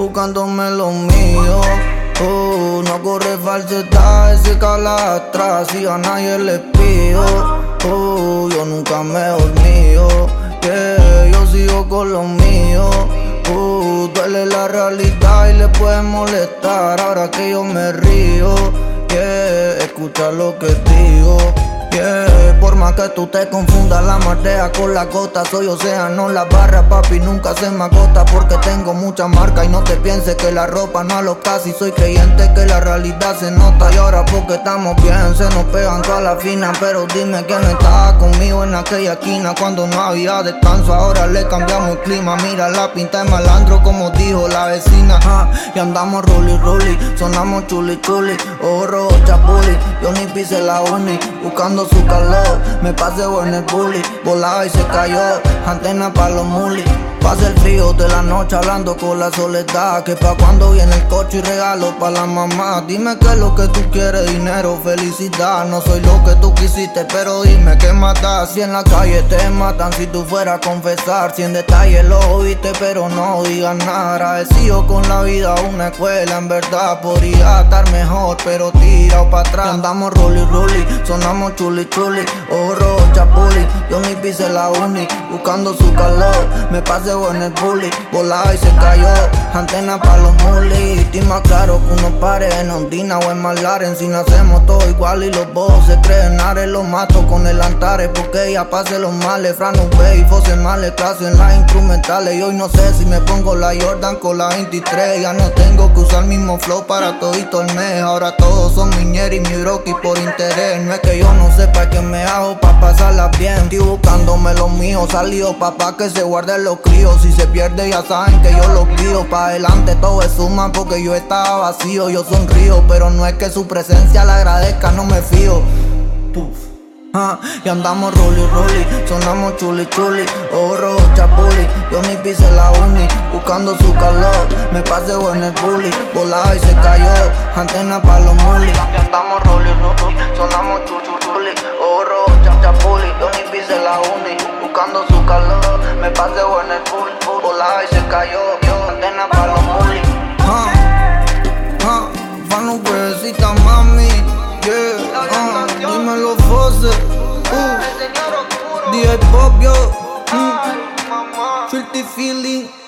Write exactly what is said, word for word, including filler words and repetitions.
buscándome lo mío. Oh, no corre falsedad, se cala atrás y a nadie le pido. Oh, yo nunca me dormío, yeah, yo sigo con lo mío. Oh, duele la realidad y le puede molestar ahora que yo me río. Yeah, escucha lo que digo. Yeah, por más que tú te confundas la marea con la gota, soy océano, la barra, papi, nunca se me agota. Porque tengo mucha marca y no te pienses que la ropa no a lo casi. Soy creyente que la realidad se nota y ahora porque estamos bien se nos pegan todas las finas. Pero dime quién estaba conmigo en aquella esquina cuando no había descanso. Ahora le cambiamos el clima, mira la pinta de malandro como dijo la vecina. Ah, y andamos rolly rolly, sonamos chuli chuli, ojo rojo chapuli. Yo ni pise la uni, buscando su calor, me paseo en el bully, volaba y se cayó, antena pa' los mulis. Pasa el frío de la noche hablando con la soledad, que pa' cuando viene el coche y regalo pa' la mamá. Dime qué es lo que tú quieres, dinero, felicidad. No soy lo que tú quisiste, pero dime qué matas. Si en la calle te matan, si tú fueras a confesar. Si en detalle lo oíste, pero no digas nada. Agradecido con la vida, una escuela, en verdad podría estar mejor, pero tirado pa' atrás. Y andamos rolly rolly, sonamos chuli chuli, ojo rojo chapuli. Yo ni pise la uni, buscando su calor, me pasé en el bully, volaba y se cayó, antena pa' los mulis. Y más claro que uno pare en Ondina o en Malaren. Si nacemos todos igual y los bojos se creen Ares, los mato con el Antares porque ella pase los males. Fran V y Fose Males, clase en las instrumentales. Y hoy no sé si me pongo la Jordan con la veintitrés. Ya no tengo que usar el mismo flow para todito el mes. Ahora todos son miñeros y mi broki por interés. No es que yo no sepa qué me hago pa' pasarla bien. Estoy buscándome lo mío, salido papá que se guarden los críos. Si se pierde ya saben que yo los guío. Pa' adelante todo es suma porque yo estaba vacío. Yo sonrío, pero no es que su presencia la agradezca, no me fío. Puf. Ah, y andamos rolly rolly, sonamos chuli chuli, ojo rojo chapuli. Yo ni pise la uni, buscando su calor, me paseo en el bully, volaba y se cayó, antena pa' los mulis. Y andamos rolly rolly, sonamos chuli chuli, ojo rojo chapuli. Yo ni pise la uni, buscando su calor, me paseo en el bully, volaba y se cayó, antena pa' los mulis. Ah, ah, Fano Huesita, mami. Yeah, uh, dímelo Fose, uh, D J Pop, yo, mm, Filthy Feeling.